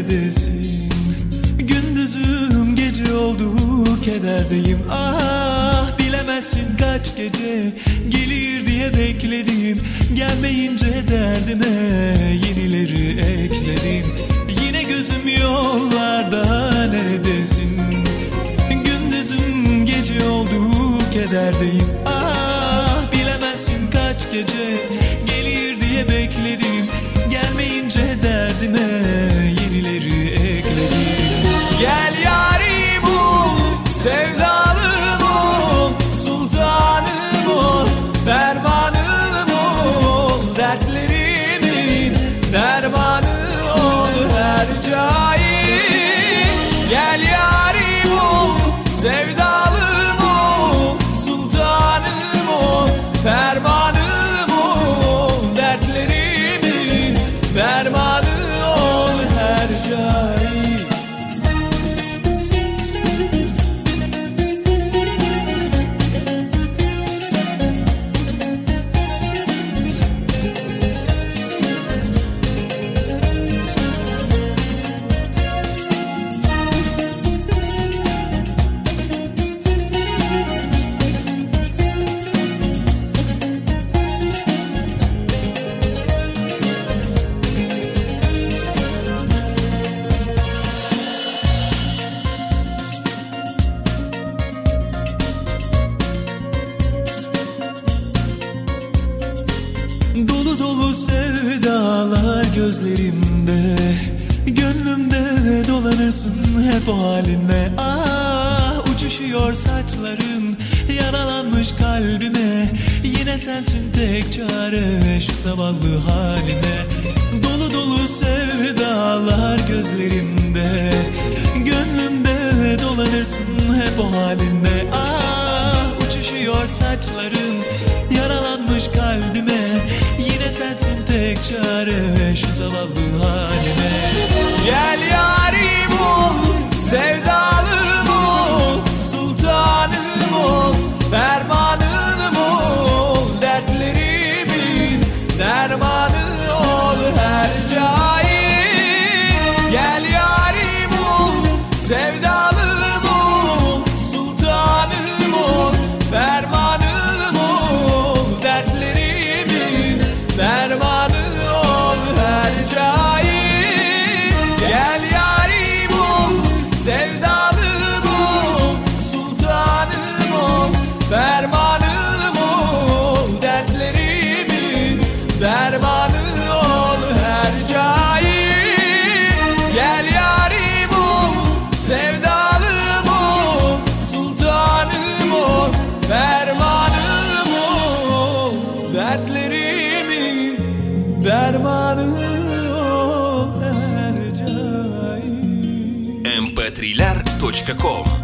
neredesin? Gündüzüm gece oldu, kederdeyim. Ah, bilemezsin kaç gece gelir diye bekledim. Gelmeyince derdime yenileri ekledim. Yine gözüm yollarda, neredesin? Gündüzüm gece oldu, kederdeyim. Ah, bilemezsin kaç gece gelir diye bekledim. Gelmeyince derdime yenileri ekledim. Gel yarim ol, sevdalım ol, sultanım ol, fermanım ol, dertlerimin dermanı ol her cahil. Gel yarim ol, sevdalım ol, sultanım ol, fermanım ol, dertlerimin dermanı ol her cahil. Dolu dolu sevdalar gözlerimde, gönlümde dolanırsın hep o halinle. Ah, uçuşuyor saçların yaralanmış kalbime. Yine sensin tek çare şu zavallı halime. Dolu dolu sevdalar gözlerimde, gönlümde dolanırsın hep o halinle. Ah, uçuşuyor saçların yaralanmış kalbime. Yine sensin tek çare şu zavallı halime. Gel yarim ol, sevdalım ol, sultanım ol, fermanım ol, dertlerimin dermanı ol her cahil. Gel yarim ol, sevdalım ol, sultanım ol, fermanım ol, dertlerimin dermanı ol her cahil. Gel yarim ol, sevdalım ol, sultanım ol, fermanım ol, dertlerimin dermanı ol her cahil. Gel yarim ol, sevdalım ol, sultanım ol, fermanım ol, dertlerimin dermanı ol her cahil. mp3ler.com